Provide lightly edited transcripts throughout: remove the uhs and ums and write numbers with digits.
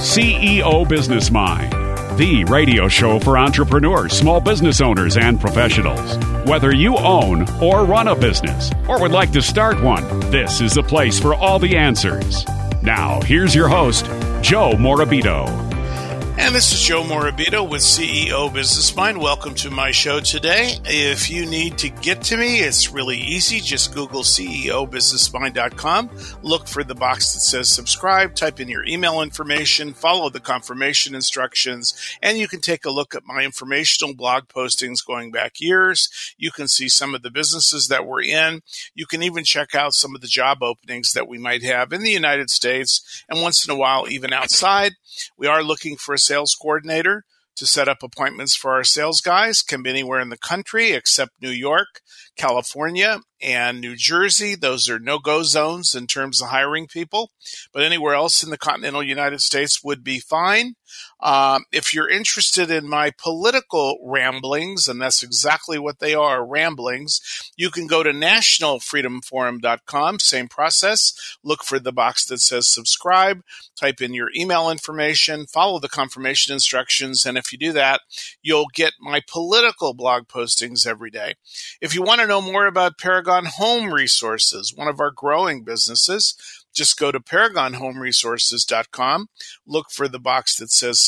CEO Business Mind, the radio show for entrepreneurs, small business owners, and professionals. Whether you own or run a business or would like to start one, this is the place for all the answers. Now, here's your host, Joe Morabito. And this is Joe Morabito with CEO Business Mind. Welcome to my show today. If you need to get to me, it's really easy. Just Google CEOBusinessMind.com. Look for the box that says subscribe. Type in your email information. Follow the confirmation instructions. And you can take a look at my informational blog postings going back years. You can see some of the businesses that we're in. You can even check out some of the job openings that we might have in the United States and once in a while even outside. We are looking for a sales coordinator to set up appointments for our sales guys. Can be anywhere in the country except New York, California, and New Jersey. Those are no-go zones in terms of hiring people. But anywhere else in the continental United States would be fine. If you're interested in my political ramblings, and that's exactly what they are, ramblings, you can go to nationalfreedomforum.com. Same process. Look for the box that says subscribe. Type in your email information. Follow the confirmation instructions. And if you do that, you'll get my political blog postings every day. If you want to know more about Paragon Home Resources, one of our growing businesses, just go to ParagonHomeResources.com. Look for the box that says,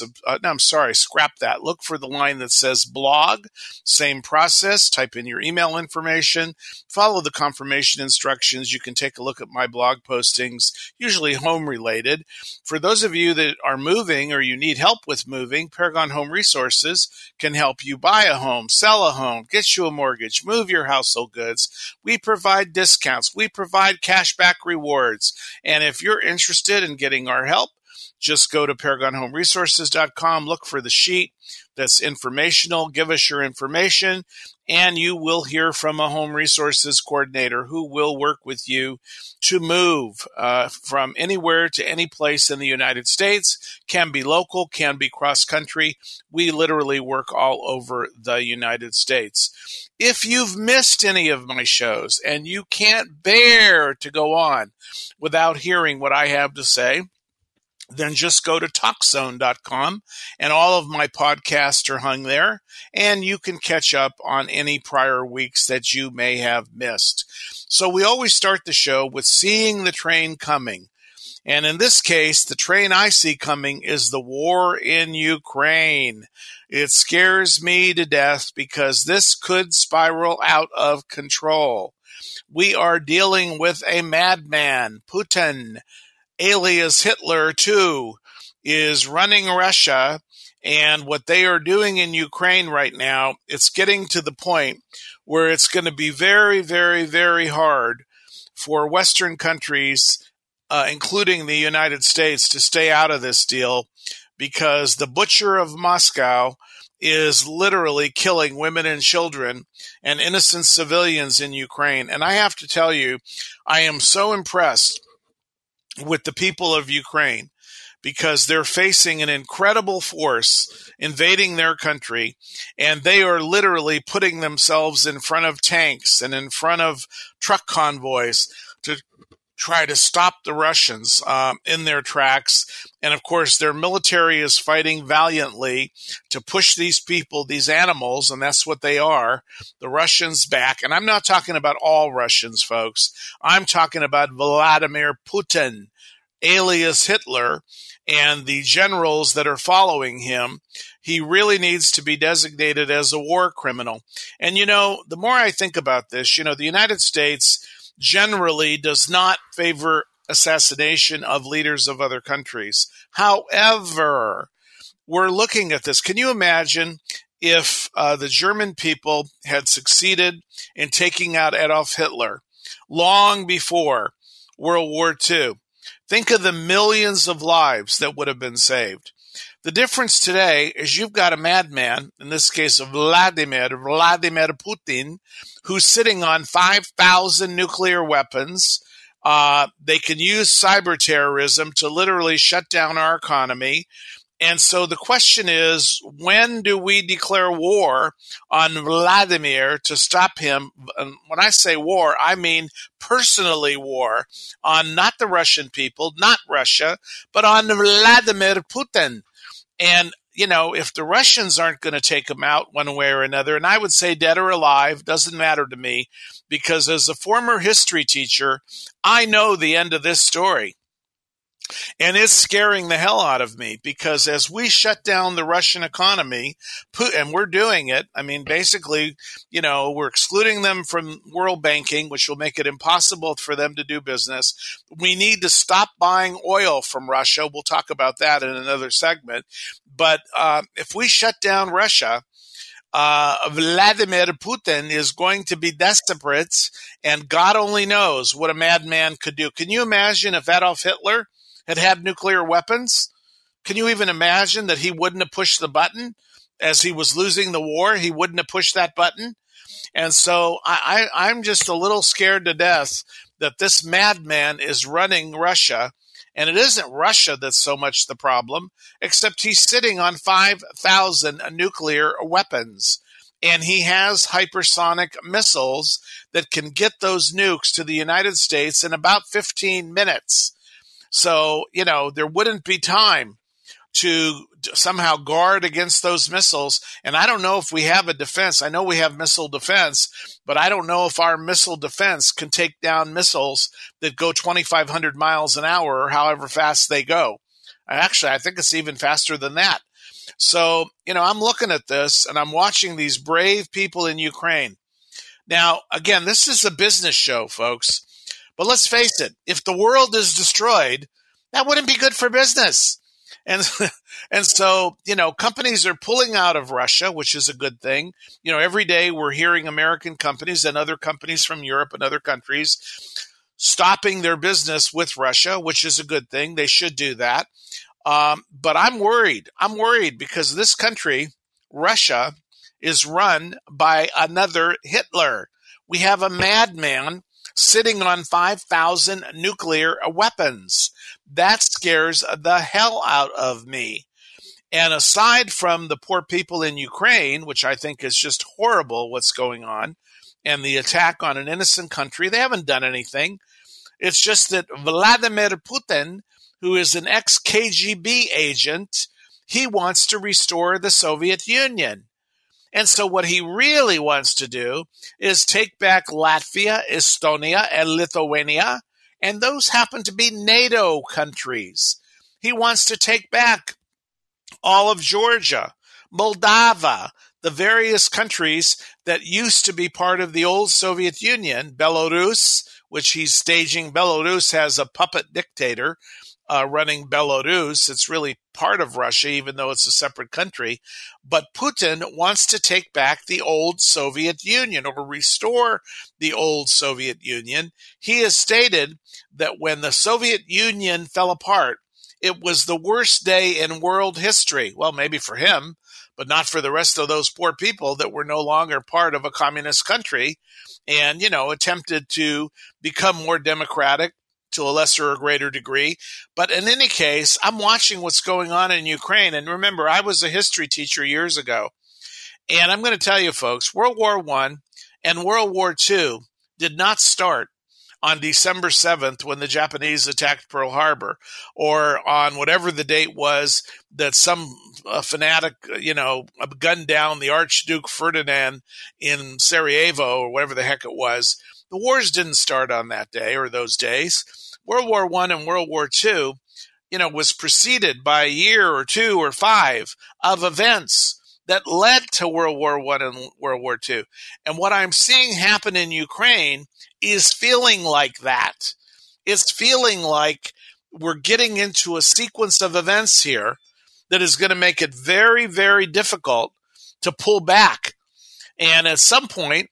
scrap that. Look for the line that says blog. Same process. Type in your email information. Follow the confirmation instructions. You can take a look at my blog postings, usually home related. For those of you that are moving or you need help with moving, Paragon Home Resources can help you buy a home, sell a home, get you a mortgage, move your household goods. We provide discounts. We provide cashback rewards. And if you're interested in getting our help, just go to ParagonHomeResources.com, look for the sheet that's informational, give us your information, and you will hear from a home resources coordinator who will work with you to move from anywhere to any place in the United States. Can be local, can be cross-country. We literally work all over the United States. If you've missed any of my shows and you can't bear to go on without hearing what I have to say, then just go to TalkZone.com, and all of my podcasts are hung there, and you can catch up on any prior weeks that you may have missed. So we always start the show with seeing the train coming. And in this case, the train I see coming is the war in Ukraine. It scares me to death because this could spiral out of control. We are dealing with a madman, Putin, alias Hitler, too, is running Russia, and what they are doing in Ukraine right now, it's getting to the point where it's going to be very, very, very hard for Western countries, including the United States, to stay out of this deal because the butcher of Moscow is literally killing women and children and innocent civilians in Ukraine. And I have to tell you, I am so impressed with the people of Ukraine because they're facing an incredible force invading their country, and they are literally putting themselves in front of tanks and in front of truck convoys to try to stop the Russians in their tracks. And of course, their military is fighting valiantly to push these people, these animals, and that's what they are, the Russians back. And I'm not talking about all Russians, folks. I'm talking about Vladimir Putin, alias Hitler, and the generals that are following him. He really needs to be designated as a war criminal. And, the more I think about this, the United States generally does not favor assassination of leaders of other countries. However, we're looking at this. Can you imagine if the German people had succeeded in taking out Adolf Hitler long before World War II? Think of the millions of lives that would have been saved. The difference today is you've got a madman, in this case Vladimir Putin, who's sitting on 5,000 nuclear weapons. They can use cyber terrorism to literally shut down our economy. And so the question is, when do we declare war on Vladimir to stop him? And when I say war, I mean personally war on not the Russian people, not Russia, but on Vladimir Putin. And, if the Russians aren't going to take him out one way or another, and I would say dead or alive, doesn't matter to me, because as a former history teacher, I know the end of this story. And it's scaring the hell out of me, because as we shut down the Russian economy, and we're doing it, basically, we're excluding them from world banking, which will make it impossible for them to do business. We need to stop buying oil from Russia. We'll talk about that in another segment. But if we shut down Russia, Vladimir Putin is going to be desperate, and God only knows what a madman could do. Can you imagine if Adolf Hitler had nuclear weapons? Can you even imagine that he wouldn't have pushed the button as he was losing the war? He wouldn't have pushed that button. And so I'm just a little scared to death that this madman is running Russia. And it isn't Russia that's so much the problem, except he's sitting on 5,000 nuclear weapons. And he has hypersonic missiles that can get those nukes to the United States in about 15 minutes. So, there wouldn't be time to somehow guard against those missiles. And I don't know if we have a defense. I know we have missile defense, but I don't know if our missile defense can take down missiles that go 2,500 miles an hour or however fast they go. Actually, I think it's even faster than that. So, I'm looking at this and I'm watching these brave people in Ukraine. Now, again, this is a business show, folks. But let's face it, if the world is destroyed, that wouldn't be good for business. And so, companies are pulling out of Russia, which is a good thing. Every day we're hearing American companies and other companies from Europe and other countries stopping their business with Russia, which is a good thing. They should do that. But I'm worried. I'm worried because this country, Russia, is run by another Hitler. We have a madman sitting on 5,000 nuclear weapons. That scares the hell out of me. And aside from the poor people in Ukraine, which I think is just horrible what's going on, and the attack on an innocent country, they haven't done anything. It's just that Vladimir Putin, who is an ex-KGB agent, he wants to restore the Soviet Union. And so what he really wants to do is take back Latvia, Estonia, and Lithuania, and those happen to be NATO countries. He wants to take back all of Georgia, Moldova, the various countries that used to be part of the old Soviet Union, Belarus, which he's staging. Belarus has a puppet dictator running Belarus. It's really part of Russia, even though it's a separate country. But Putin wants to take back the old Soviet Union or restore the old Soviet Union. He has stated that when the Soviet Union fell apart, it was the worst day in world history. Well, maybe for him, but not for the rest of those poor people that were no longer part of a communist country and, attempted to become more democratic to a lesser or greater degree. But in any case, I'm watching what's going on in Ukraine. And remember, I was a history teacher years ago. And I'm going to tell you, folks, World War I and World War II did not start on December 7th when the Japanese attacked Pearl Harbor, or on whatever the date was that some fanatic, gunned down the Archduke Ferdinand in Sarajevo, or whatever the heck it was. The wars didn't start on that day or those days. World War I and World War II, was preceded by a year or two or five of events that led to World War I and World War II. And what I'm seeing happen in Ukraine is feeling like that. It's feeling like we're getting into a sequence of events here that is going to make it very, very difficult to pull back. And at some point,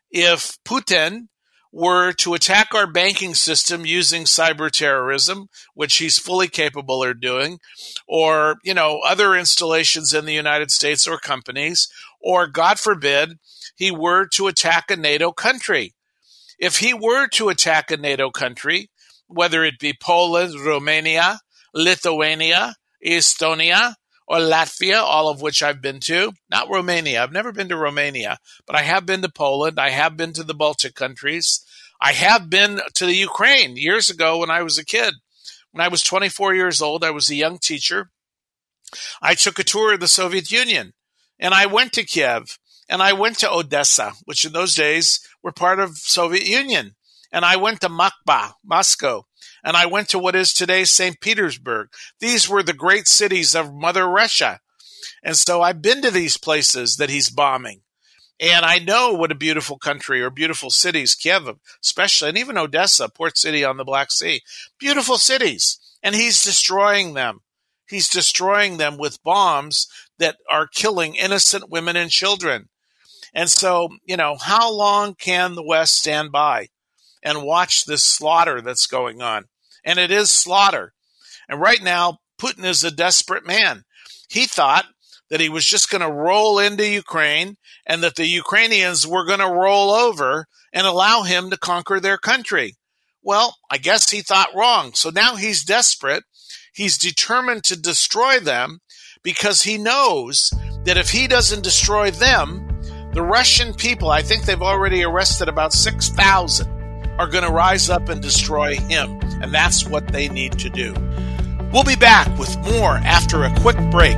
if Putin were to attack our banking system using cyber terrorism, which he's fully capable of doing, or, other installations in the United States or companies, or God forbid, he were to attack a NATO country. If he were to attack a NATO country, whether it be Poland, Romania, Lithuania, Estonia, or Latvia, all of which I've been to. Not Romania. I've never been to Romania, but I have been to Poland. I have been to the Baltic countries. I have been to the Ukraine years ago when I was a kid. When I was 24 years old, I was a young teacher. I took a tour of the Soviet Union, and I went to Kiev, and I went to Odessa, which in those days were part of Soviet Union. And I went to Moscow, and I went to what is today St. Petersburg. These were the great cities of Mother Russia. And so I've been to these places that he's bombing. And I know what a beautiful country or beautiful cities, Kiev especially, and even Odessa, port city on the Black Sea. Beautiful cities. And he's destroying them. He's destroying them with bombs that are killing innocent women and children. And so, how long can the West stand by and watch this slaughter that's going on? And it is slaughter. And right now, Putin is a desperate man. He thought that he was just going to roll into Ukraine and that the Ukrainians were going to roll over and allow him to conquer their country. Well, I guess he thought wrong. So now he's desperate. He's determined to destroy them because he knows that if he doesn't destroy them, the Russian people, I think they've already arrested about 6,000, are going to rise up and destroy him. And that's what they need to do. We'll be back with more after a quick break.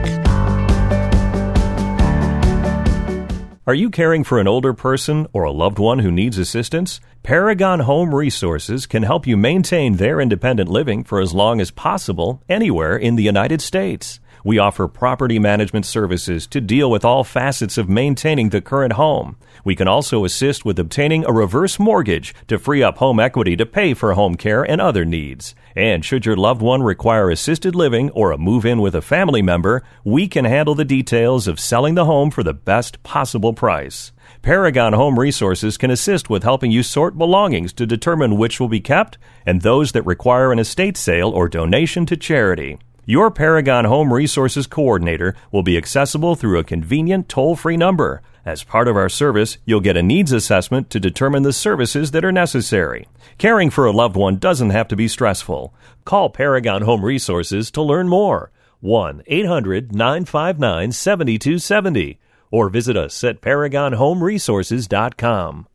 Are you caring for an older person or a loved one who needs assistance? Paragon Home Resources can help you maintain their independent living for as long as possible anywhere in the United States. We offer property management services to deal with all facets of maintaining the current home. We can also assist with obtaining a reverse mortgage to free up home equity to pay for home care and other needs. And should your loved one require assisted living or a move-in with a family member, we can handle the details of selling the home for the best possible price. Paragon Home Resources can assist with helping you sort belongings to determine which will be kept and those that require an estate sale or donation to charity. Your Paragon Home Resources coordinator will be accessible through a convenient toll-free number. As part of our service, you'll get a needs assessment to determine the services that are necessary. Caring for a loved one doesn't have to be stressful. Call Paragon Home Resources to learn more. 1-800-959-7270 or visit us at ParagonHomeResources.com.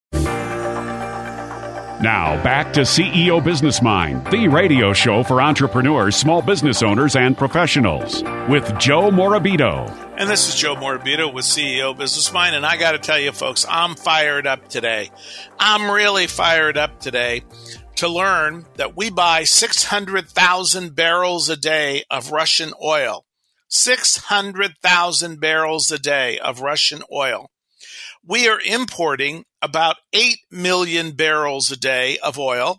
Now, back to CEO Business Mind, the radio show for entrepreneurs, small business owners, and professionals, with Joe Morabito. And this is Joe Morabito with CEO Business Mind, and I got to tell you, folks, I'm fired up today. I'm really fired up today to learn that we buy 600,000 barrels a day of Russian oil. 600,000 barrels a day of Russian oil. We are importing about 8 million barrels a day of oil.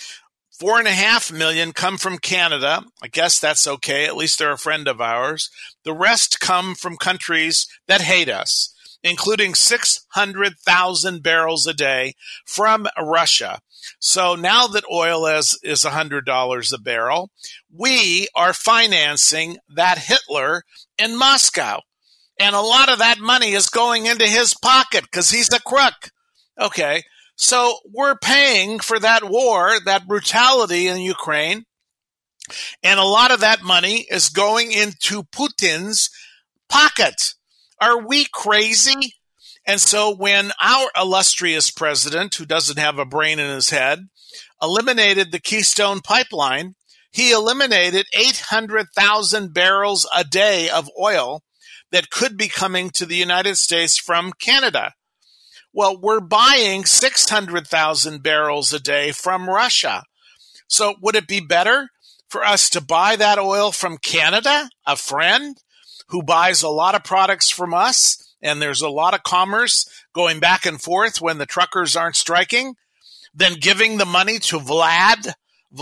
4.5 million come from Canada. I guess that's okay. At least they're a friend of ours. The rest come from countries that hate us, including 600,000 barrels a day from Russia. So now that oil is $100 a barrel, we are financing that Hitler in Moscow. And a lot of that money is going into his pocket because he's a crook. Okay, so we're paying for that war, that brutality in Ukraine. And a lot of that money is going into Putin's pocket. Are we crazy? And so when our illustrious president, who doesn't have a brain in his head, eliminated the Keystone Pipeline, he eliminated 800,000 barrels a day of oil that could be coming to the United States from Canada. Well, we're buying 600,000 barrels a day from Russia. So would it be better for us to buy that oil from Canada, a friend who buys a lot of products from us, and there's a lot of commerce going back and forth when the truckers aren't striking, than giving the money to Vlad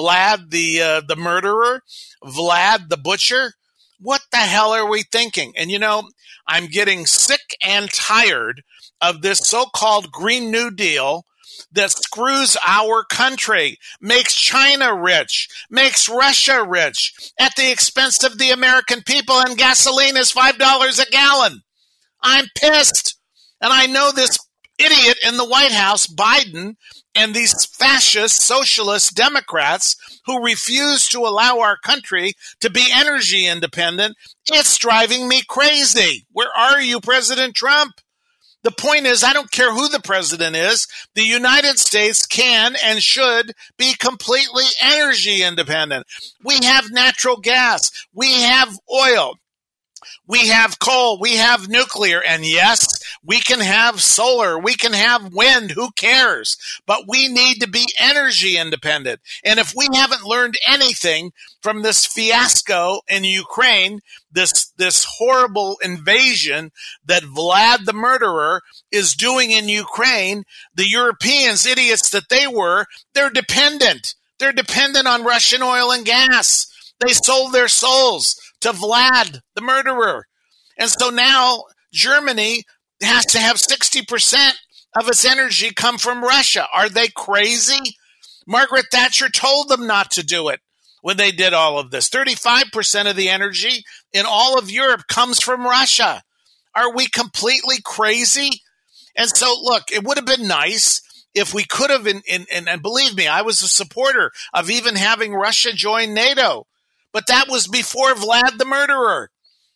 the murderer, Vlad the butcher? What the hell are we thinking? And I'm getting sick and tired of this so-called Green New Deal that screws our country, makes China rich, makes Russia rich at the expense of the American people, and gasoline is $5 a gallon. I'm pissed. And I know this idiot in the White House, Biden, and these fascist socialist Democrats who refuse to allow our country to be energy independent. It's driving me crazy. Where are you, President Trump? The point is, I don't care who the president is. The United States can and should be completely energy independent. We have natural gas. We have oil. We have coal, we have nuclear, and yes, we can have solar, we can have wind, who cares? But we need to be energy independent. And if we haven't learned anything from this fiasco in Ukraine, this horrible invasion that Vlad the murderer is doing in Ukraine, the Europeans, idiots that they were, they're dependent. They're dependent on Russian oil and gas. They sold their souls to Vlad, the murderer. And so now Germany has to have 60% of its energy come from Russia. Are they crazy? Margaret Thatcher told them not to do it when they did all of this. 35% of the energy in all of Europe comes from Russia. Are we completely crazy? And so, look, it would have been nice if we could have, and believe me, I was a supporter of even having Russia join NATO. But that was before Vlad the murderer,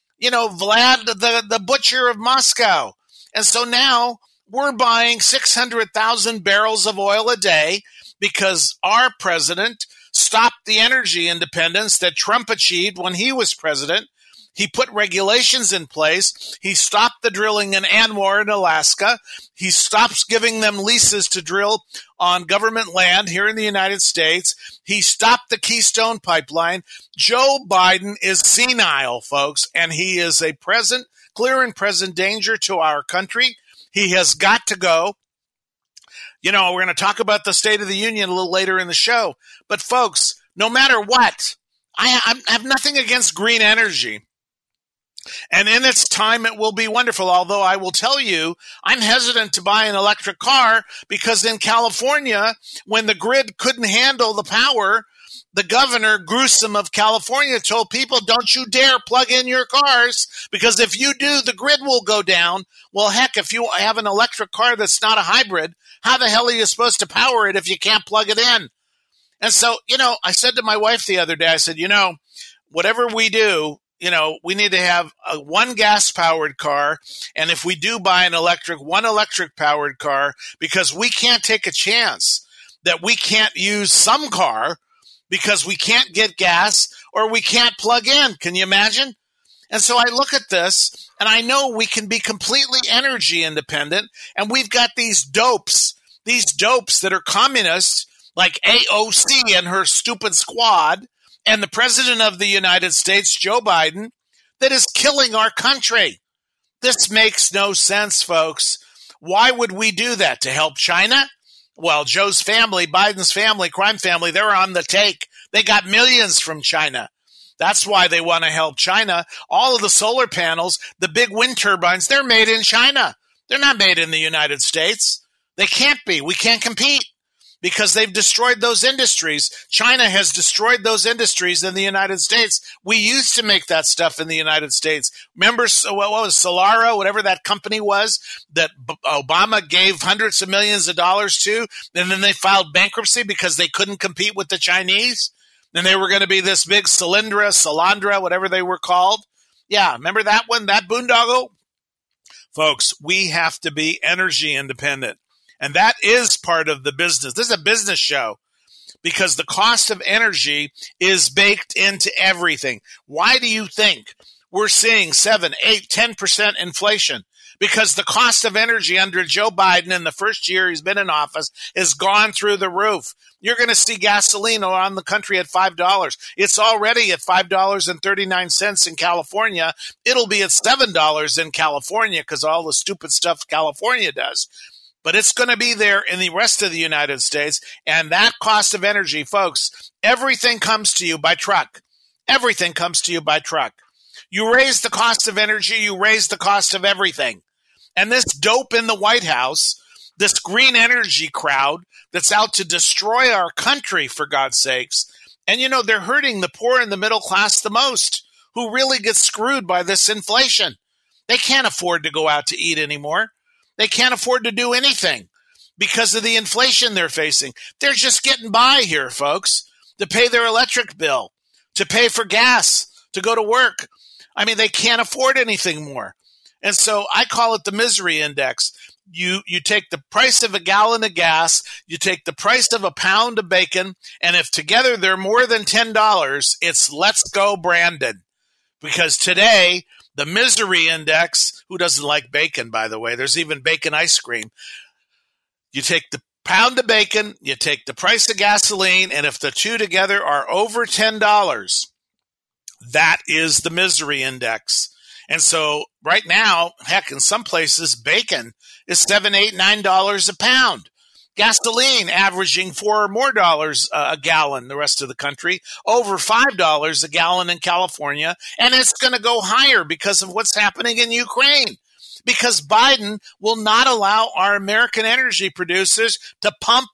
Vlad the butcher of Moscow. And so now we're buying 600,000 barrels of oil a day because our president stopped the energy independence that Trump achieved when he was president. He put regulations in place. He stopped the drilling in ANWR in Alaska. He stops giving them leases to drill on government land here in the United States. He stopped the Keystone Pipeline. Joe Biden is senile, folks, and he is a clear and present danger to our country. He has got to go. We're going to talk about the State of the Union a little later in the show. But, folks, no matter what, I have nothing against green energy. And in its time, it will be wonderful. Although I will tell you, I'm hesitant to buy an electric car because in California, when the grid couldn't handle the power, the governor, Gruesome of California, told people, don't you dare plug in your cars because if you do, the grid will go down. Well, heck, if you have an electric car that's not a hybrid, how the hell are you supposed to power it if you can't plug it in? And so, I said to my wife the other day, I said, whatever we do, we need to have one gas-powered car, and if we do buy one electric-powered car, because we can't take a chance that we can't use some car because we can't get gas or we can't plug in. Can you imagine? And so I look at this, and I know we can be completely energy independent, and we've got these dopes that are communists like AOC and her stupid squad, and the president of the United States, Joe Biden, that is killing our country. This makes no sense, folks. Why would we do that? To help China? Well, Joe's family, Biden's family, crime family, they're on the take. They got millions from China. That's why they want to help China. All of the solar panels, the big wind turbines, they're made in China. They're not made in the United States. They can't be. We can't compete. Because they've destroyed those industries. China has destroyed those industries in the United States. We used to make that stuff in the United States. Remember, what was Solara, whatever that company was, that Obama gave hundreds of millions of dollars to, and then they filed bankruptcy because they couldn't compete with the Chinese? And they were going to be this big Solandra, whatever they were called. Yeah, remember that one, that boondoggle? Folks, we have to be energy independent. And that is part of the business. This is a business show because the cost of energy is baked into everything. Why do you think we're seeing 7, 8, 10% inflation? Because the cost of energy under Joe Biden in the first year he's been in office has gone through the roof. You're going to see gasoline around the country at $5. It's already at $5.39 in California. It'll be at $7 in California because all the stupid stuff California does. But it's going to be there in the rest of the United States. And that cost of energy, folks, everything comes to you by truck. Everything comes to you by truck. You raise the cost of energy, you raise the cost of everything. And this dope in the White House, this green energy crowd that's out to destroy our country, for God's sakes. And, they're hurting the poor and the middle class the most, who really get screwed by this inflation. They can't afford to go out to eat anymore. They can't afford to do anything because of the inflation they're facing. They're just getting by here, folks, to pay their electric bill, to pay for gas, to go to work. I mean, they can't afford anything more. And so I call it the misery index. You take the price of a gallon of gas, you take the price of a pound of bacon, and if together they're more than $10, it's let's go, Brandon. Because today, the misery index, who doesn't like bacon, by the way? There's even bacon ice cream. You take the pound of bacon, you take the price of gasoline, and if the two together are over $10, that is the misery index. And so right now, heck, in some places, bacon is $7, $8, $9 a pound. Gasoline averaging $4 or more a gallon, the rest of the country, over $5 a gallon in California. And it's going to go higher because of what's happening in Ukraine. Because Biden will not allow our American energy producers to pump.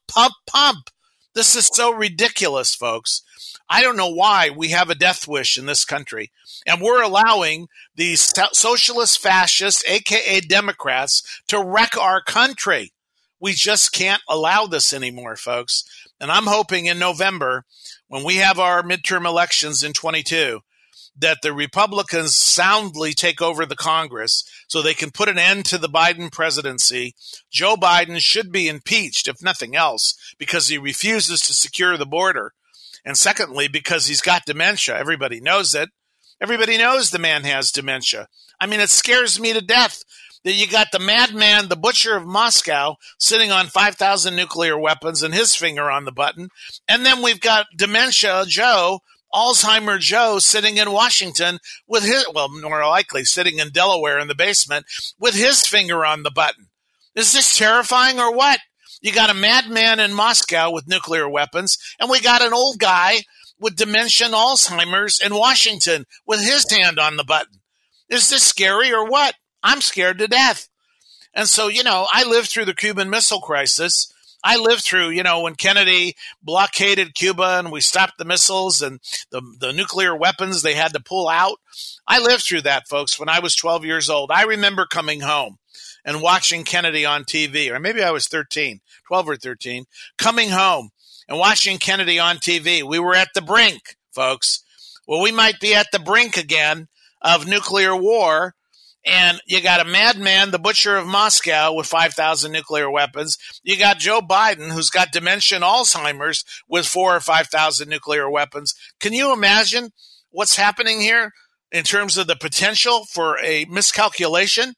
This is so ridiculous, folks. I don't know why we have a death wish in this country. And we're allowing these socialist fascists, a.k.a. Democrats, to wreck our country. We just can't allow this anymore, folks. And I'm hoping in November, when we have our midterm elections in 22, that the Republicans soundly take over the Congress so they can put an end to the Biden presidency. Joe Biden should be impeached, if nothing else, because he refuses to secure the border. And secondly, because he's got dementia. Everybody knows it. Everybody knows the man has dementia. I mean, it scares me to death that you got the madman, the butcher of Moscow, sitting on 5,000 nuclear weapons and his finger on the button. And then we've got dementia Joe, Alzheimer Joe, sitting in Washington with his, well, more likely sitting in Delaware in the basement with his finger on the button. Is this terrifying or what? You got a madman in Moscow with nuclear weapons, and we got an old guy with dementia and Alzheimer's in Washington with his hand on the button. Is this scary or what? I'm scared to death. And so, I lived through the Cuban Missile Crisis. I lived through, when Kennedy blockaded Cuba and we stopped the missiles and the nuclear weapons they had to pull out. I lived through that, folks, when I was 12 years old. I remember coming home and watching Kennedy on TV, or maybe I was 12 or 13, coming home and watching Kennedy on TV. We were at the brink, folks. Well, we might be at the brink again of nuclear war. And you got a madman, the butcher of Moscow, with 5,000 nuclear weapons. You got Joe Biden, who's got dementia and Alzheimer's, with 4,000 or 5,000 nuclear weapons. Can you imagine what's happening here in terms of the potential for a miscalculation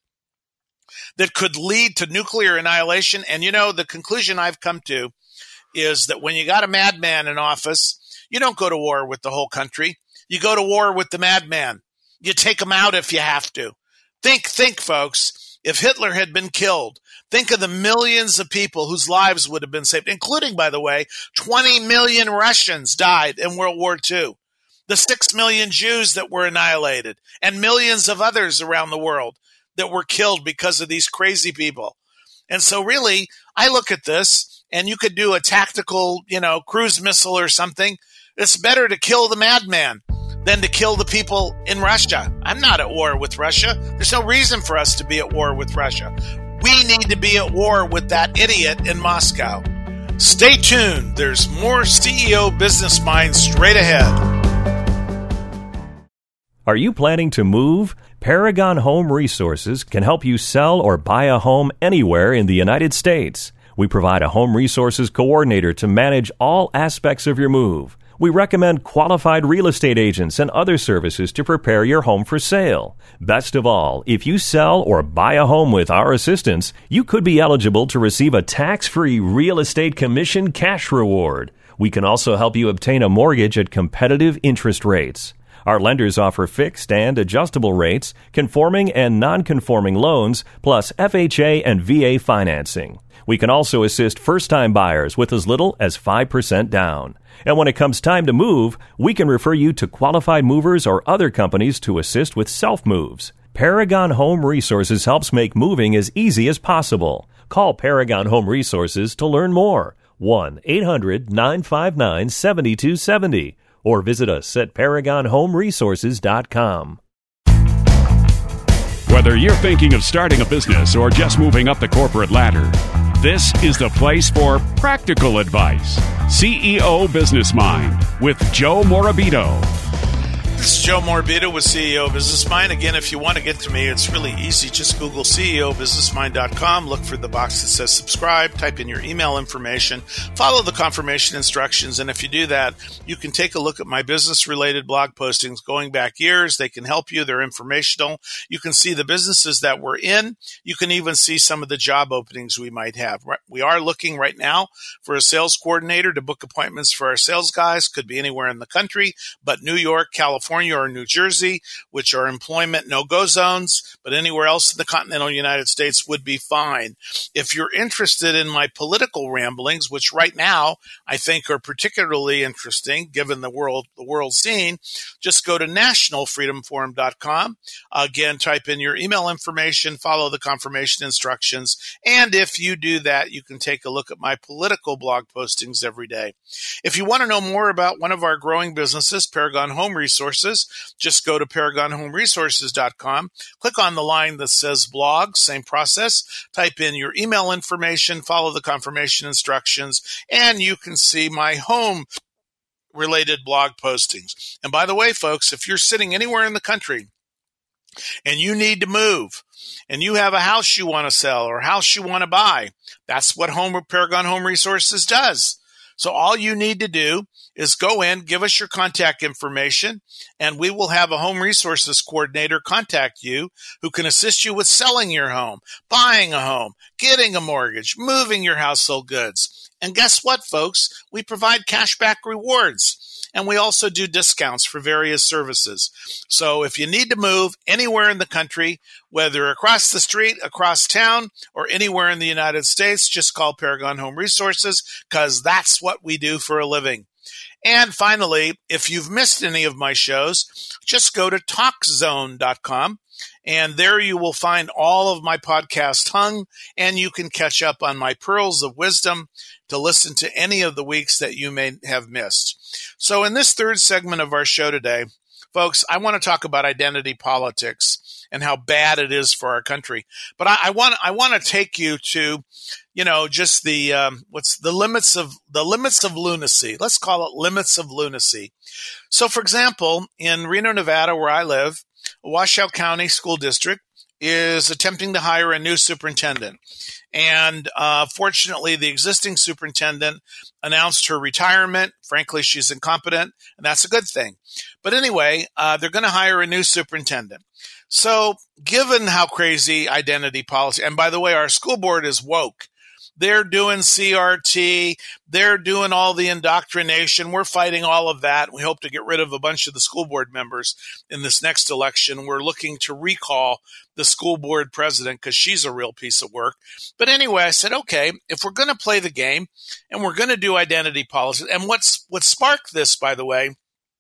that could lead to nuclear annihilation? And, the conclusion I've come to is that when you got a madman in office, you don't go to war with the whole country. You go to war with the madman. You take him out if you have to. Think, folks, if Hitler had been killed, think of the millions of people whose lives would have been saved, including, by the way, 20 million Russians died in World War II, the 6 million Jews that were annihilated, and millions of others around the world that were killed because of these crazy people. And so really, I look at this, and you could do a tactical, cruise missile or something. It's better to kill the madman than to kill the people in Russia. I'm not at war with Russia. There's no reason for us to be at war with Russia. We need to be at war with that idiot in Moscow. Stay tuned. There's more CEO Business Mind straight ahead. Are you planning to move? Paragon Home Resources can help you sell or buy a home anywhere in the United States. We provide a home resources coordinator to manage all aspects of your move. We recommend qualified real estate agents and other services to prepare your home for sale. Best of all, if you sell or buy a home with our assistance, you could be eligible to receive a tax-free real estate commission cash reward. We can also help you obtain a mortgage at competitive interest rates. Our lenders offer fixed and adjustable rates, conforming and non-conforming loans, plus FHA and VA financing. We can also assist first-time buyers with as little as 5% down. And when it comes time to move, we can refer you to qualified movers or other companies to assist with self-moves. Paragon Home Resources helps make moving as easy as possible. Call Paragon Home Resources to learn more. 1-800-959-7270 or visit us at ParagonHomeResources.com. Whether you're thinking of starting a business or just moving up the corporate ladder, this is the place for practical advice. CEO Business Mind with Joe Morabito. This is Joe Morabito with CEO Business Mind. Again, if you want to get to me, it's really easy. Just Google CEOBusinessMind.com, look for the box that says subscribe, type in your email information, follow the confirmation instructions, and if you do that, you can take a look at my business-related blog postings going back years. They can help you. They're informational. You can see the businesses that we're in. You can even see some of the job openings we might have. We are looking right now for a sales coordinator to book appointments for our sales guys. Could be anywhere in the country, but New York, California, or New Jersey, which are employment no-go zones, but anywhere else in the continental United States would be fine. If you're interested in my political ramblings, which right now I think are particularly interesting given the world scene, just go to nationalfreedomforum.com. Again, type in your email information, follow the confirmation instructions, and if you do that, you can take a look at my political blog postings every day. If you want to know more about one of our growing businesses, Paragon Home Resources, just go to ParagonHomeResources.com, click on the line that says blog, same process, type in your email information, follow the confirmation instructions, and you can see my home-related blog postings. And by the way, folks, if you're sitting anywhere in the country and you need to move, and you have a house you want to sell or a house you want to buy, that's what Paragon Home Resources does. So all you need to do is go in, give us your contact information, and we will have a home resources coordinator contact you who can assist you with selling your home, buying a home, getting a mortgage, moving your household goods. And guess what, folks? We provide cashback rewards. And we also do discounts for various services. So if you need to move anywhere in the country, whether across the street, across town, or anywhere in the United States, just call Paragon Home Resources because that's what we do for a living. And finally, if you've missed any of my shows, just go to TalkZone.com. And there you will find all of my podcasts hung, and you can catch up on my pearls of wisdom to listen to any of the weeks that you may have missed. So in this third segment of our show today, folks, I want to talk about identity politics and how bad it is for our country. But I want to take you to, just the limits of lunacy. Let's call it limits of lunacy. So, for example, in Reno, Nevada, where I live, Washoe County School District is attempting to hire a new superintendent. And fortunately, the existing superintendent announced her retirement. Frankly, she's incompetent, and that's a good thing. But anyway, they're going to hire a new superintendent. So given how crazy identity policy, and by the way, our school board is woke. They're doing CRT. They're doing all the indoctrination. We're fighting all of that. We hope to get rid of a bunch of the school board members in this next election. We're looking to recall the school board president because she's a real piece of work. But anyway, I said, okay, if we're going to play the game and we're going to do identity policy, and what sparked this, by the way,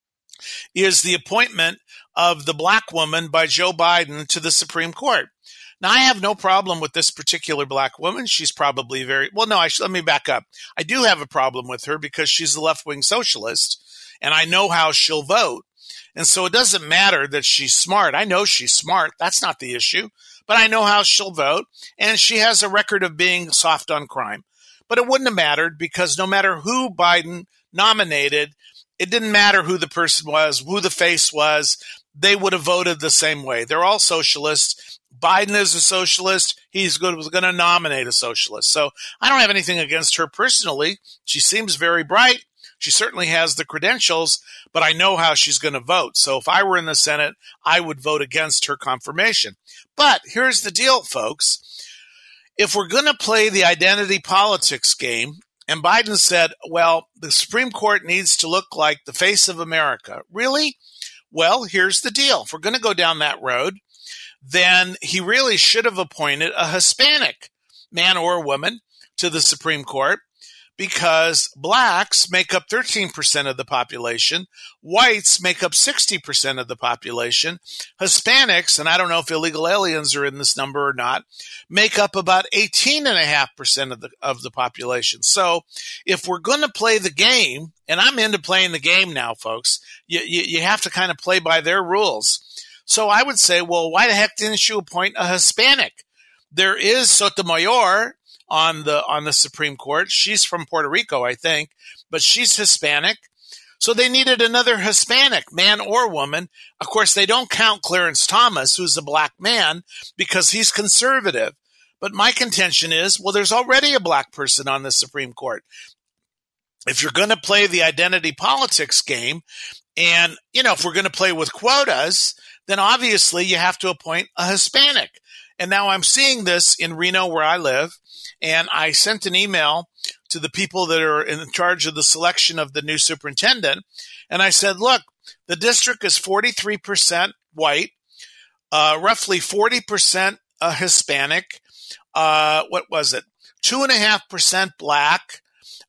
is the appointment of the black woman by Joe Biden to the Supreme Court. Now, I have no problem with this particular black woman. She's probably let me back up. I do have a problem with her because she's a left-wing socialist, and I know how she'll vote. And so it doesn't matter that she's smart. I know she's smart. That's not the issue. But I know how she'll vote, and she has a record of being soft on crime. But it wouldn't have mattered because no matter who Biden nominated, it didn't matter who the person was, who the face was, they would have voted the same way. They're all socialists. Biden is a socialist. He's going to nominate a socialist. So I don't have anything against her personally. She seems very bright. She certainly has the credentials, but I know how she's going to vote. So if I were in the Senate, I would vote against her confirmation. But here's the deal, folks. If we're going to play the identity politics game, and Biden said, well, the Supreme Court needs to look like the face of America. Really? Well, here's the deal. If we're going to go down that road, then he really should have appointed a Hispanic man or woman to the Supreme Court because blacks make up 13% of the population, whites make up 60% of the population, Hispanics, and I don't know if illegal aliens are in this number or not, make up about 18.5% of the population. So if we're going to play the game, and I'm into playing the game now, folks, you have to kind of play by their rules. So I would say, well, why the heck didn't you appoint a Hispanic? There is Sotomayor on the Supreme Court. She's from Puerto Rico, I think, but she's Hispanic. So they needed another Hispanic, man or woman. Of course, they don't count Clarence Thomas, who's a black man, because he's conservative. But my contention is, well, there's already a black person on the Supreme Court. If you're going to play the identity politics game, and, if we're going to play with quotas, then obviously you have to appoint a Hispanic. And now I'm seeing this in Reno, where I live, and I sent an email to the people that are in charge of the selection of the new superintendent. And I said, look, the district is 43% white, roughly 40% Hispanic. What was it? 2.5% black.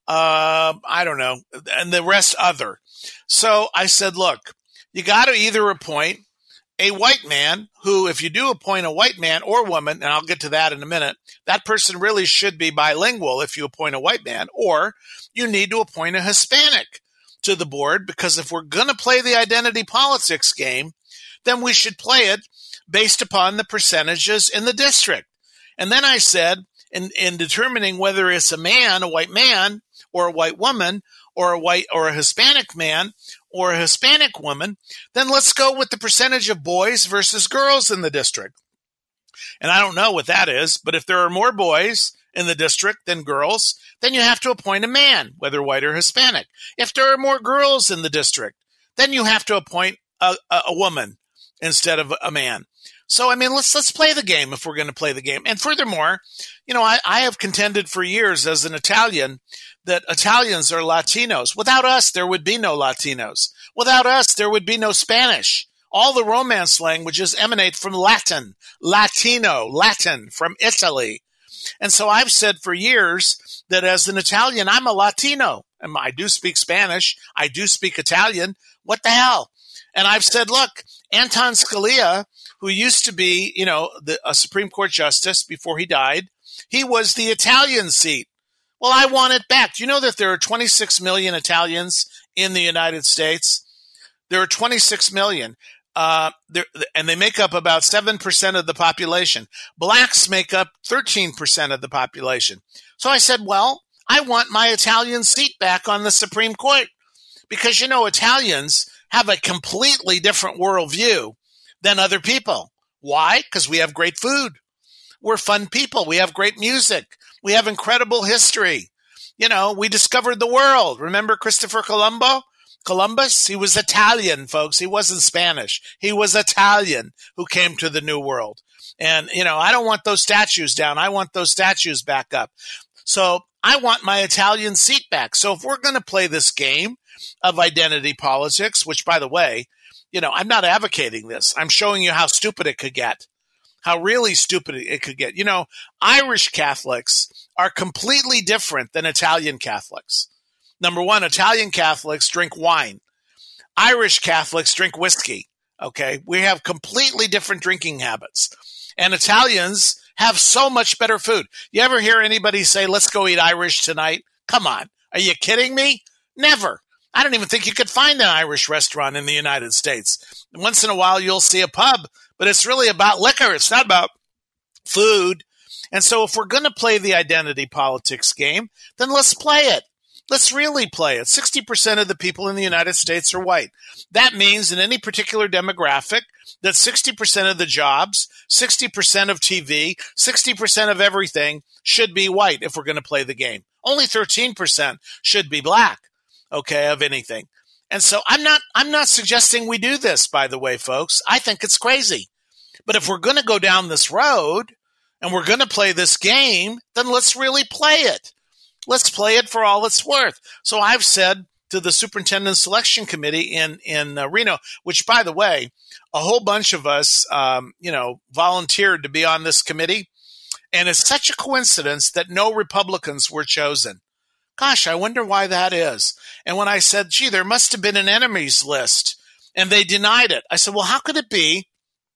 I don't know. And the rest other. So I said, look, you got to either appoint a white man who, if you do appoint a white man or woman, and I'll get to that in a minute, that person really should be bilingual if you appoint a white man, or you need to appoint a Hispanic to the board, because if we're going to play the identity politics game, then we should play it based upon the percentages in the district. And then I said, in determining whether it's a white man, or a white woman, or a Hispanic man, or a Hispanic woman, then let's go with the percentage of boys versus girls in the district. And I don't know what that is, but if there are more boys in the district than girls, then you have to appoint a man, whether white or Hispanic. If there are more girls in the district, then you have to appoint a woman instead of a man. So, I mean, let's play the game if we're going to play the game. And furthermore, I have contended for years as an Italian that Italians are Latinos. Without us, there would be no Latinos. Without us, there would be no Spanish. All the Romance languages emanate from Latin, Latino, Latin, from Italy. And so I've said for years that as an Italian, I'm a Latino. And I do speak Spanish. I do speak Italian. What the hell? And I've said, look, Anton Scalia, who used to be, a Supreme Court justice before he died, he was the Italian seat. Well, I want it back. Do you know that there are 26 million Italians in the United States? There are 26 million. And they make up about 7% of the population. Blacks make up 13% of the population. So I said, well, I want my Italian seat back on the Supreme Court, because, Italians have a completely different worldview than other people. Why? Because we have great food. We're fun people. We have great music. We have incredible history. We discovered the world. Remember Christopher Columbus? He was Italian, folks. He wasn't Spanish. He was Italian who came to the New World. And, I don't want those statues down. I want those statues back up. So I want my Italian seat back. So if we're going to play this game of identity politics, which, by the way, I'm not advocating this. I'm showing you how stupid it could get, how really stupid it could get. Irish Catholics are completely different than Italian Catholics. Number one, Italian Catholics drink wine. Irish Catholics drink whiskey. Okay. We have completely different drinking habits. And Italians have so much better food. You ever hear anybody say, let's go eat Irish tonight? Come on. Are you kidding me? Never. I don't even think you could find an Irish restaurant in the United States. Once in a while, you'll see a pub, but it's really about liquor. It's not about food. And so if we're going to play the identity politics game, then let's play it. Let's really play it. 60% of the people in the United States are white. That means in any particular demographic that 60% of the jobs, 60% of TV, 60% of everything should be white if we're going to play the game. Only 13% should be black. Okay, of anything. And so I'm not suggesting we do this, by the way, folks. I think it's crazy. But if we're going to go down this road and we're going to play this game, then let's really play it. Let's play it for all it's worth. So I've said to the Superintendent Selection Committee in Reno, which, by the way, a whole bunch of us, volunteered to be on this committee. And it's such a coincidence that no Republicans were chosen. Gosh, I wonder why that is. And when I said, gee, there must have been an enemies list, and they denied it, I said, well, how could it be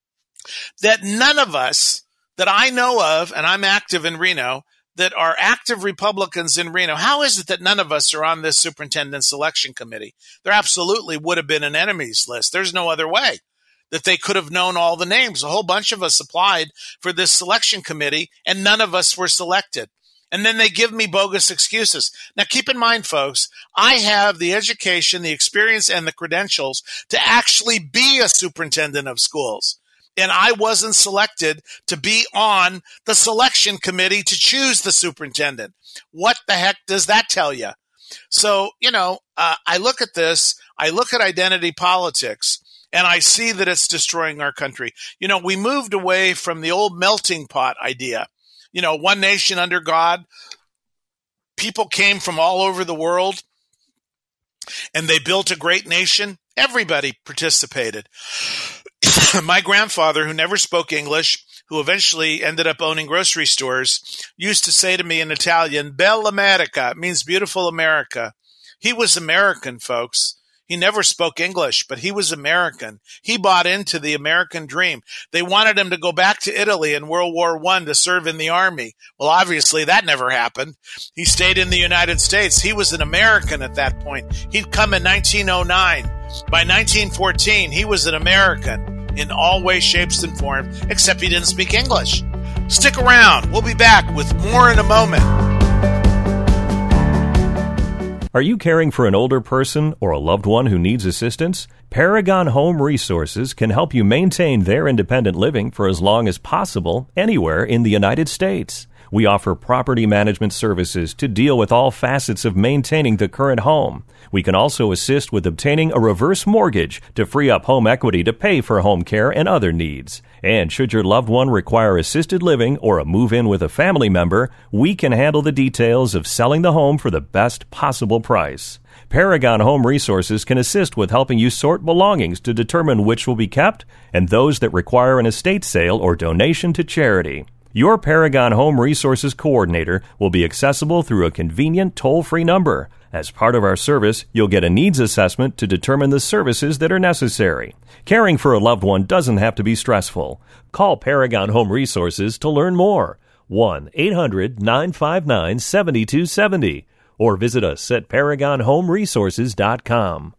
that none of us that I know of, and I'm active in Reno, that are active Republicans in Reno, how is it that none of us are on this Superintendent Selection Committee? There absolutely would have been an enemies list. There's no other way. that they could have known all the names. A whole bunch of us applied for this selection committee, and none of us were selected. And then they give me bogus excuses. Now, keep in mind, folks, I have the education, the experience, and the credentials to actually be a superintendent of schools. And I wasn't selected to be on the selection committee to choose the superintendent. What the heck does that tell you? So, I look at this, I look at identity politics, and I see that it's destroying our country. We moved away from the old melting pot idea. One nation under God. People came from all over the world, and they built a great nation. Everybody participated. My grandfather, who never spoke English, who eventually ended up owning grocery stores, used to say to me in Italian, Bella America. It means beautiful America. He was American, folks. He never spoke English, but he was American. He bought into the American dream. They wanted him to go back to Italy in World War I to serve in the army. Well, obviously that never happened. He stayed in the United States. He was an American at that point. He'd come in 1909. By 1914, he was an American in all ways, shapes, and forms, except he didn't speak English. Stick around. We'll be back with more in a moment. Are you caring for an older person or a loved one who needs assistance? Paragon Home Resources can help you maintain their independent living for as long as possible anywhere in the United States. We offer property management services to deal with all facets of maintaining the current home. We can also assist with obtaining a reverse mortgage to free up home equity to pay for home care and other needs. And should your loved one require assisted living or a move-in with a family member, we can handle the details of selling the home for the best possible price. Paragon Home Resources can assist with helping you sort belongings to determine which will be kept and those that require an estate sale or donation to charity. Your Paragon Home Resources coordinator will be accessible through a convenient toll-free number. As part of our service, you'll get a needs assessment to determine the services that are necessary. Caring for a loved one doesn't have to be stressful. Call Paragon Home Resources to learn more. 1-800-959-7270 or visit us at ParagonHomeResources.com.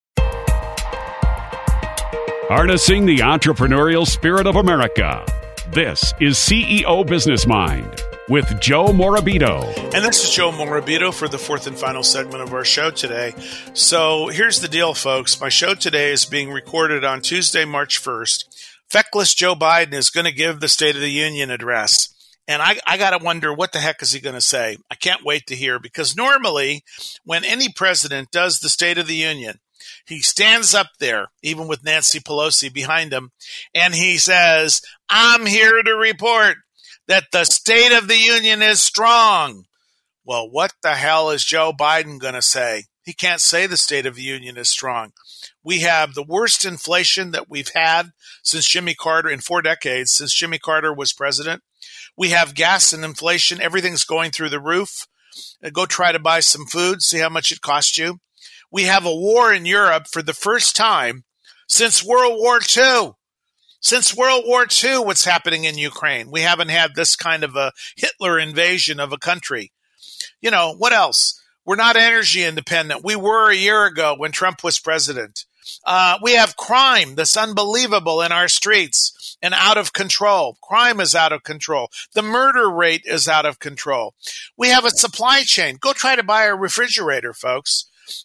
Harnessing the entrepreneurial spirit of America. This is CEO Business Mind with Joe Morabito. And this is Joe Morabito for the fourth and final segment of our show today. So here's the deal, folks. My show today is being recorded on Tuesday, March 1st. Feckless Joe Biden is going to give the State of the Union address. And I got to wonder, what the heck is he going to say? I can't wait to hear, because normally when any president does the State of the Union, he stands up there, even with Nancy Pelosi behind him, and he says, I'm here to report that the State of the Union is strong. Well, what the hell is Joe Biden going to say? He can't say the State of the Union is strong. We have the worst inflation that we've had since Jimmy Carter, in 4 decades, since Jimmy Carter was president. We have gas and inflation. Everything's going through the roof. Go try to buy some food, see how much it costs you. We have a war in Europe for the first time since World War II. Since World War II, what's happening in Ukraine? We haven't had this kind of a Hitler invasion of a country. What else? We're not energy independent. We were a year ago when Trump was president. We have crime that's unbelievable in our streets and out of control. Crime is out of control. The murder rate is out of control. We have a supply chain. Go try to buy a refrigerator, folks.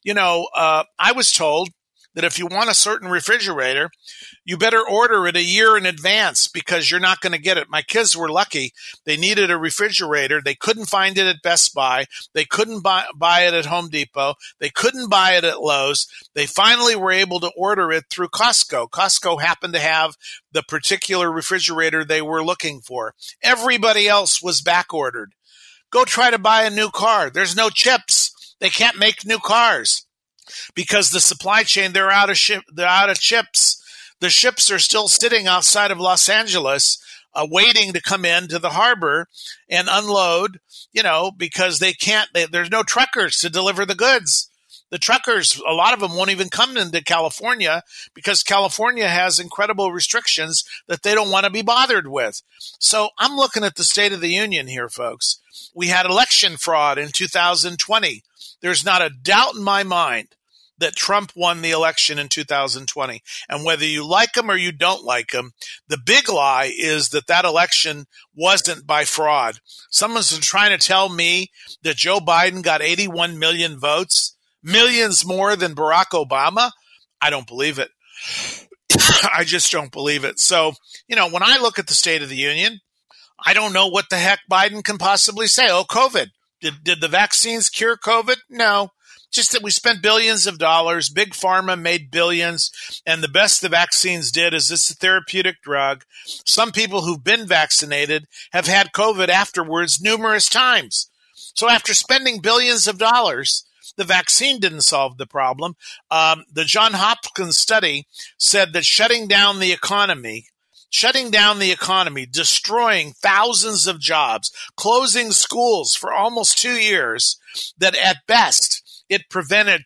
I was told that if you want a certain refrigerator, you better order it a year in advance because you're not going to get it. My kids were lucky. They needed a refrigerator. They couldn't find it at Best Buy. They couldn't buy it at Home Depot. They couldn't buy it at Lowe's. They finally were able to order it through Costco. Costco happened to have the particular refrigerator they were looking for. Everybody else was back ordered. Go try to buy a new car. There's no chips. They can't make new cars because the supply chain, they're out of chips. The ships are still sitting outside of Los Angeles, waiting to come into the harbor and unload, because they can't, there's no truckers to deliver the goods. The truckers, a lot of them won't even come into California because California has incredible restrictions that they don't want to be bothered with. So I'm looking at the State of the Union here, folks. We had election fraud in 2020. There's not a doubt in my mind that Trump won the election in 2020. And whether you like him or you don't like him, the big lie is that election wasn't by fraud. Someone's been trying to tell me that Joe Biden got 81 million votes, millions more than Barack Obama. I don't believe it. I just don't believe it. So, when I look at the State of the Union, I don't know what the heck Biden can possibly say. Oh, COVID. Did the vaccines cure COVID? No. Just that we spent billions of dollars. Big Pharma made billions. And the best the vaccines did is it's a therapeutic drug. Some people who've been vaccinated have had COVID afterwards numerous times. So after spending billions of dollars, the vaccine didn't solve the problem. The Johns Hopkins study said that shutting down the economy, destroying thousands of jobs, closing schools for almost 2 years, that at best it prevented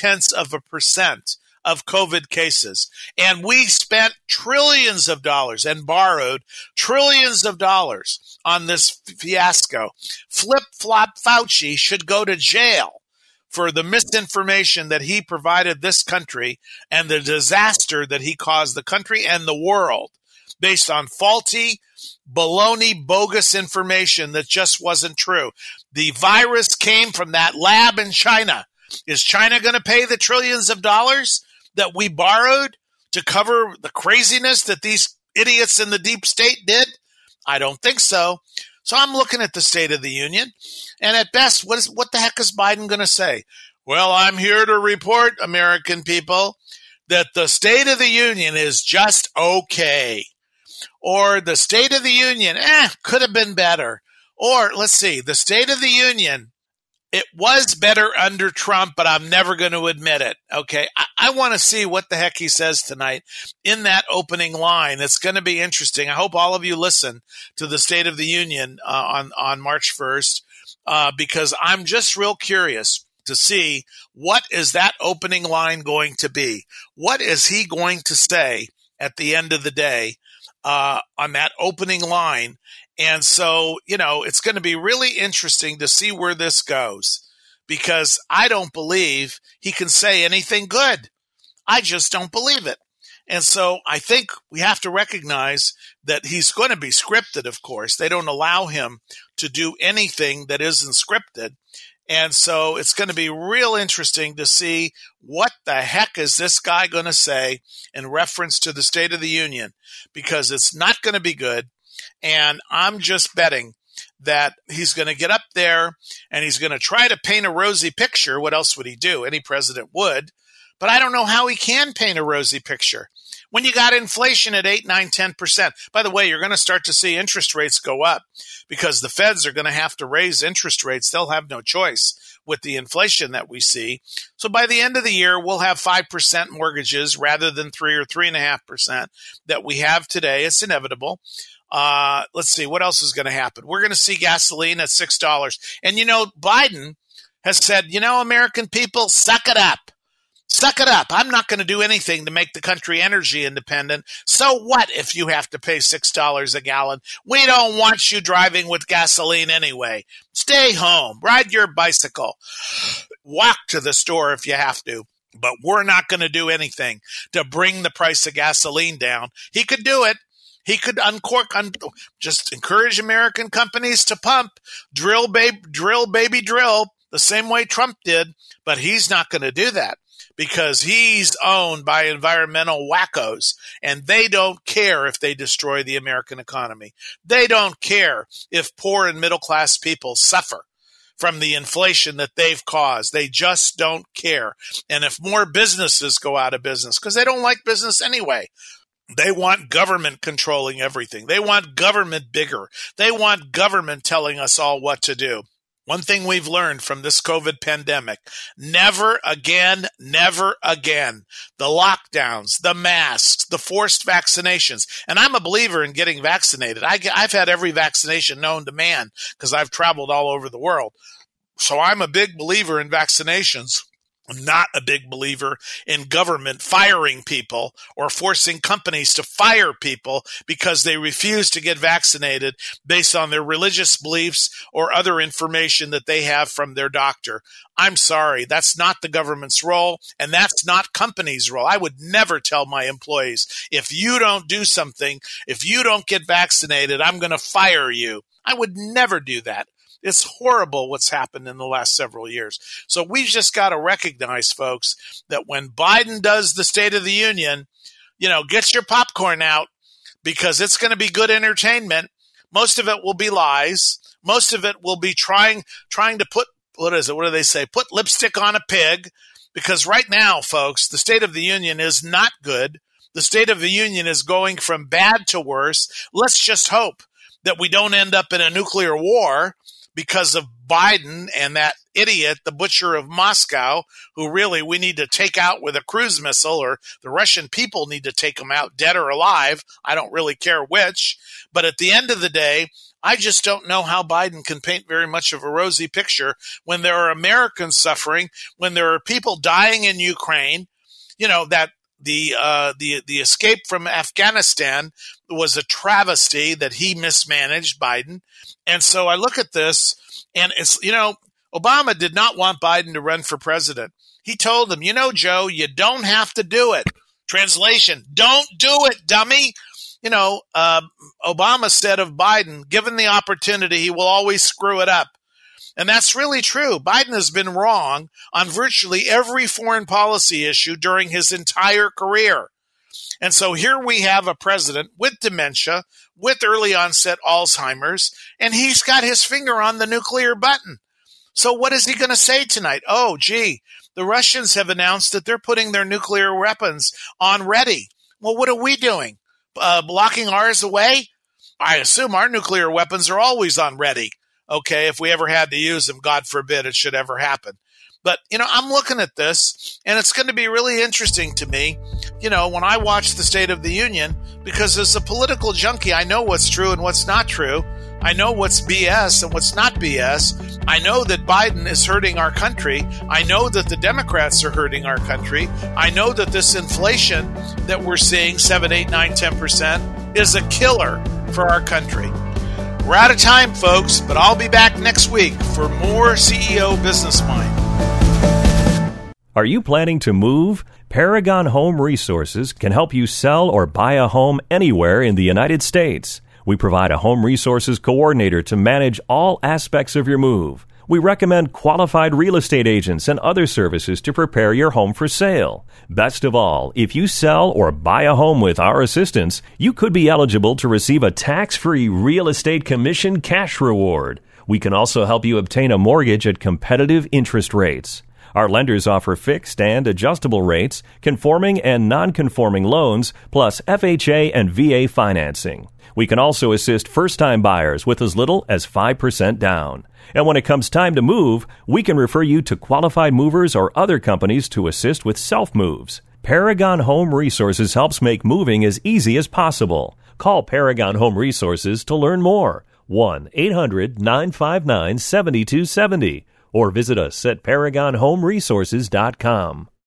0.2% of COVID cases. And we spent trillions of dollars and borrowed trillions of dollars on this fiasco. Flip-flop Fauci should go to jail for the misinformation that he provided this country and the disaster that he caused the country and the world based on faulty, baloney, bogus information that just wasn't true. The virus came from that lab in China. Is China going to pay the trillions of dollars that we borrowed to cover the craziness that these idiots in the deep state did? I don't think so. So I'm looking at the State of the Union, and at best, what the heck is Biden going to say? Well, I'm here to report, American people, that the State of the Union is just okay. Or the State of the Union, could have been better. Or, let's see, the State of the Union, it was better under Trump, but I'm never going to admit it. Okay, I want to see what the heck he says tonight in that opening line. It's going to be interesting. I hope all of you listen to the State of the Union on March 1st because I'm just real curious to see what is that opening line going to be. What is he going to say at the end of the day on that opening line? And so, it's going to be really interesting to see where this goes because I don't believe he can say anything good. I just don't believe it. And so I think we have to recognize that he's going to be scripted, of course. They don't allow him to do anything that isn't scripted. And so it's going to be real interesting to see what the heck is this guy going to say in reference to the State of the Union because it's not going to be good. And I'm just betting that he's going to get up there and he's going to try to paint a rosy picture. What else would he do? Any president would. But I don't know how he can paint a rosy picture when you got inflation at 8, 9, 10%. By the way, you're going to start to see interest rates go up because the feds are going to have to raise interest rates. They'll have no choice with the inflation that we see. So by the end of the year, we'll have 5% mortgages rather than 3 or 3.5% that we have today. It's inevitable. Let's see, what else is going to happen? We're going to see gasoline at $6. And, Biden has said, American people, suck it up. Suck it up. I'm not going to do anything to make the country energy independent. So what if you have to pay $6 a gallon? We don't want you driving with gasoline anyway. Stay home. Ride your bicycle. Walk to the store if you have to. But we're not going to do anything to bring the price of gasoline down. He could do it. He could just encourage American companies to pump, drill, baby, drill, the same way Trump did. But he's not going to do that because he's owned by environmental wackos, and they don't care if they destroy the American economy. They don't care if poor and middle-class people suffer from the inflation that they've caused. They just don't care. And if more businesses go out of business, because they don't like business anyway, they want government controlling everything. They want government bigger. They want government telling us all what to do. One thing we've learned from this COVID pandemic, never again. The lockdowns, the masks, the forced vaccinations. And I'm a believer in getting vaccinated. I've had every vaccination known to man because I've traveled all over the world. So I'm a big believer in vaccinations. I'm not a big believer in government firing people or forcing companies to fire people because they refuse to get vaccinated based on their religious beliefs or other information that they have from their doctor. I'm sorry, that's not the government's role, and that's not companies' role. I would never tell my employees, if you don't do something, if you don't get vaccinated, I'm going to fire you. I would never do that. It's horrible what's happened in the last several years. So we've just got to recognize, folks, that when Biden does the State of the Union, get your popcorn out, because it's going to be good entertainment. Most of it will be lies. Most of it will be trying to put, what do they say? Put lipstick on a pig. Because right now, folks, the State of the Union is not good. The State of the Union is going from bad to worse. Let's just hope that we don't end up in a nuclear war because of Biden and that idiot, the butcher of Moscow, who really we need to take out with a cruise missile, or the Russian people need to take him out, dead or alive. I don't really care which. But at the end of the day, I just don't know how Biden can paint very much of a rosy picture when there are Americans suffering, when there are people dying in Ukraine, that the escape from Afghanistan was a travesty that he mismanaged, Biden. And so I look at this, and it's, Obama did not want Biden to run for president. He told him, Joe, you don't have to do it. Translation, don't do it, dummy. Obama said of Biden, given the opportunity, he will always screw it up. And that's really true. Biden has been wrong on virtually every foreign policy issue during his entire career. And so here we have a president with dementia, with early onset Alzheimer's, and he's got his finger on the nuclear button. So what is he going to say tonight? Oh, gee, the Russians have announced that they're putting their nuclear weapons on ready. Well, what are we doing? Blocking ours away? I assume our nuclear weapons are always on ready. Okay, if we ever had to use them, God forbid it should ever happen. But, I'm looking at this, and it's going to be really interesting to me, when I watch the State of the Union, because as a political junkie, I know what's true and what's not true. I know what's BS and what's not BS. I know that Biden is hurting our country. I know that the Democrats are hurting our country. I know that this inflation that we're seeing, 7, 8, 9, 10%, is a killer for our country. We're out of time, folks, but I'll be back next week for more CEO Business Mind. Are you planning to move? Paragon Home Resources can help you sell or buy a home anywhere in the United States. We provide a home resources coordinator to manage all aspects of your move. We recommend qualified real estate agents and other services to prepare your home for sale. Best of all, if you sell or buy a home with our assistance, you could be eligible to receive a tax-free real estate commission cash reward. We can also help you obtain a mortgage at competitive interest rates. Our lenders offer fixed and adjustable rates, conforming and non-conforming loans, plus FHA and VA financing. We can also assist first-time buyers with as little as 5% down. And when it comes time to move, we can refer you to qualified movers or other companies to assist with self-moves. Paragon Home Resources helps make moving as easy as possible. Call Paragon Home Resources to learn more. 1-800-959-7270. Or visit us at ParagonHomeResources.com.